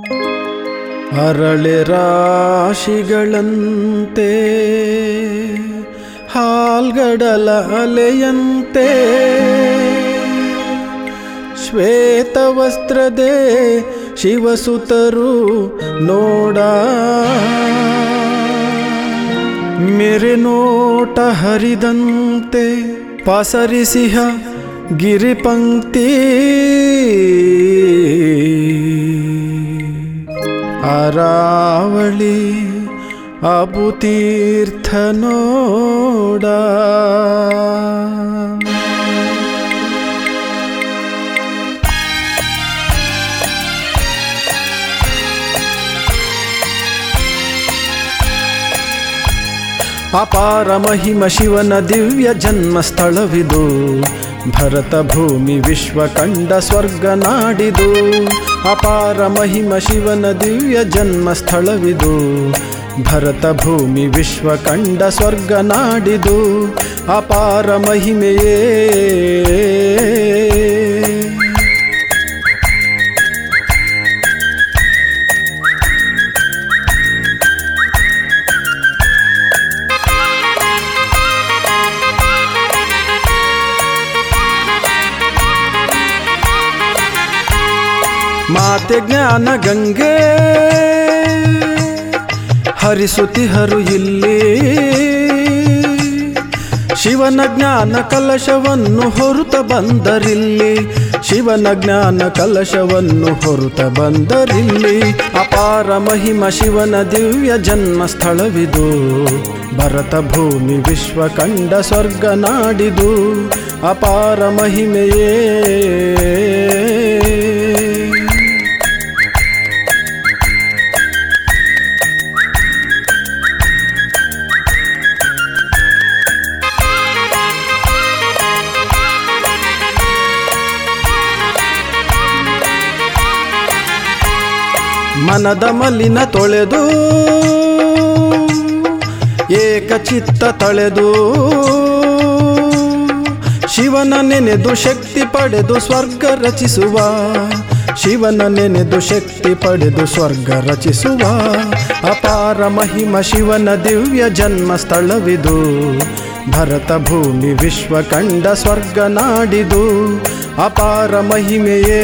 ಅರಳೆ ರಾಶಿಗಳಂತೆ ಹಾಲ್ಗಡಲ ಅಲೆಯಂತೆ ಶ್ವೇತವಸ್ತ್ರದೇ ಶಿವಸುತರು ನೋಡ ಮೇರೆ ನೋಟ ಹರಿದಂತೆ ಪಸರಿಸಿಹ ಗಿರಿಪಂಕ್ತಿ ಅರಾವಳಿ ಅಬುತೀರ್ಥ ನೋಡ ಅಪಾರ ಮಹಿಮ ಶಿವನ ದಿವ್ಯ ಜನ್ಮ ಸ್ಥಳವಿದು, ಭರತ ಭೂಮಿ ವಿಶ್ವ ಕಂಡ ಸ್ವರ್ಗ ನಾಡಿದು. ಅಪಾರ ಮಹಿಮ ಶಿವನ ದಿವ್ಯ ಜನ್ಮ ಸ್ಥಳವಿದು, ಭರತ ಭೂಮಿ ವಿಶ್ವ ಕಂಡ ಸ್ವರ್ಗ ನಾಡಿದು. ಅಪಾರ ಮಹಿಮೆಯೇ ಮಾತೆ ಜ್ಞಾನ ಗಂಗೆ ಹರಿಸುತ್ತಿಹರು ಇಲ್ಲಿ, ಶಿವನ ಜ್ಞಾನ ಕಲಶವನ್ನು ಹೊರುತ ಬಂದರಿಲ್ಲಿ, ಶಿವನ ಜ್ಞಾನ ಕಲಶವನ್ನು ಹೊರುತ ಬಂದರಿಲ್ಲಿ. ಅಪಾರ ಮಹಿಮ ಶಿವನ ದಿವ್ಯ ಜನ್ಮ ಸ್ಥಳವಿದು, ಭರತ ಭೂಮಿ ವಿಶ್ವ ಕಂಡ ಸ್ವರ್ಗ ನಾಡಿದು. ಅಪಾರ ಮಹಿಮೆಯೇ ಮನದ ಮಲಿನ ತೊಳೆದು ಏಕಚಿತ್ತ ತಳೆದು, ಶಿವನ ನೆನೆದು ಶಕ್ತಿ ಪಡೆದು ಸ್ವರ್ಗ ರಚಿಸುವ, ಶಿವನ ನೆನೆದು ಶಕ್ತಿ ಪಡೆದು ಸ್ವರ್ಗ ರಚಿಸುವ. ಅಪಾರ ಮಹಿಮ ಶಿವನ ದಿವ್ಯ ಜನ್ಮ ಸ್ಥಳವಿದು, ಭರತ ಭೂಮಿ ವಿಶ್ವ ಕಂಡ ಸ್ವರ್ಗ ನಾಡಿದು. ಅಪಾರ ಮಹಿಮೆಯೇ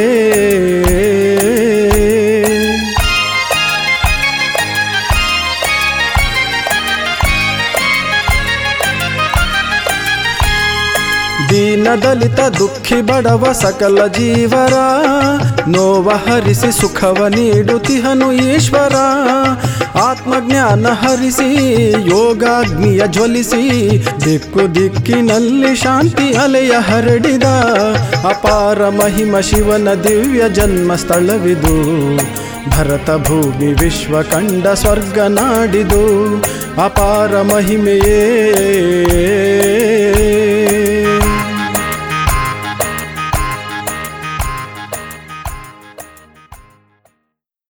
ದೀನ ದಲಿತ ದುಃಖಿ ಬಡವ ಸಕಲ ಜೀವರ ನೋವ ಹರಿಸಿ ಸುಖವ ನೀಡುತ್ತಿಹನು ಈಶ್ವರ. ಆತ್ಮಜ್ಞಾನ ಹರಿಸಿ ಯೋಗಾಗ್ನಿಯ ಜ್ವಲಿಸಿ ದಿಕ್ಕು ದಿಕ್ಕಿನಲ್ಲಿ ಶಾಂತಿ ಅಲೆಯ ಹರಡಿದ. ಅಪಾರ ಮಹಿಮ ಶಿವನ ದಿವ್ಯ ಜನ್ಮ ಸ್ಥಳವಿದು, ಭರತ ಭೂಮಿ ವಿಶ್ವ ಕಂಡ ಸ್ವರ್ಗ ನಾಡಿದು. ಅಪಾರ ಮಹಿಮೆಯೇ